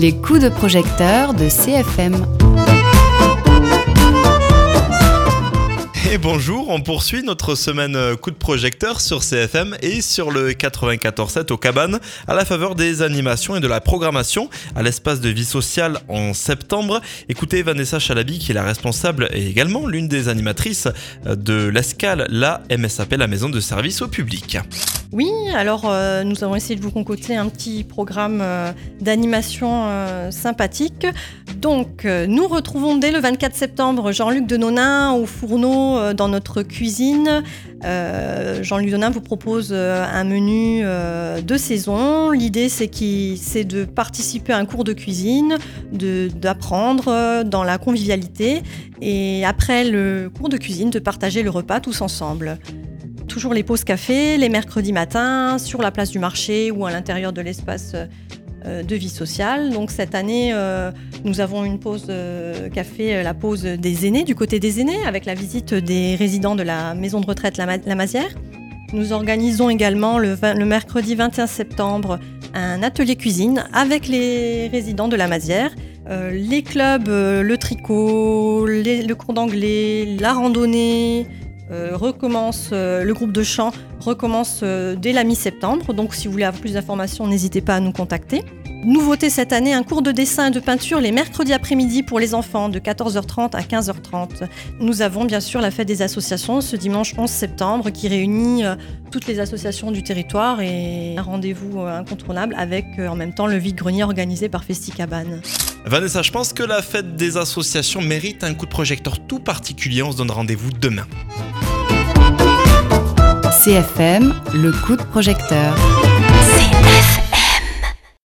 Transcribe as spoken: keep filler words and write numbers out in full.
Les coups de projecteur de C F M. Et bonjour, on poursuit notre semaine coup de projecteur sur C F M et sur le quatre-vingt-quatorze sept aux Cabanes à la faveur des animations et de la programmation à l'espace de vie sociale en septembre. Écoutez Vanessa Chalabi qui est la responsable et également l'une des animatrices de l'Escale, la M S A P, la maison de service au public. Oui, alors euh, nous avons essayé de vous concocter un petit programme euh, d'animation euh, sympathique. Donc euh, nous retrouvons dès le vingt-quatre septembre Jean-Luc Denonin au fourneau euh, dans notre cuisine. Euh, Jean-Luc Denonin vous propose euh, un menu euh, de saison. L'idée c'est, qu'il, c'est de participer à un cours de cuisine, de, d'apprendre euh, dans la convivialité et après le cours de cuisine de partager le repas tous ensemble. Toujours les pauses café, les mercredis matins, sur la place du marché ou à l'intérieur de l'espace de vie sociale. Donc cette année, euh, nous avons une pause euh, café, la pause des aînés, du côté des aînés, avec la visite des résidents de la maison de retraite La, Ma- la Mazière. Nous organisons également le, vingt, le mercredi vingt et un septembre un atelier cuisine avec les résidents de La Mazière. Euh, les clubs, euh, le tricot, les, le cours d'anglais, la randonnée... Euh, recommence, euh, le groupe de chant recommence euh, dès la mi-septembre, donc si vous voulez avoir plus d'informations, n'hésitez pas à nous contacter. Nouveauté cette année, un cours de dessin et de peinture les mercredis après-midi pour les enfants de quatorze heures trente à quinze heures trente. Nous avons bien sûr la fête des associations ce dimanche onze septembre qui réunit euh, toutes les associations du territoire et un rendez-vous euh, incontournable avec euh, en même temps le vide-grenier organisé par Festicabane. Vanessa, je pense que la fête des associations mérite un coup de projecteur tout particulier. On se donne rendez-vous demain. C F M, le coup de projecteur.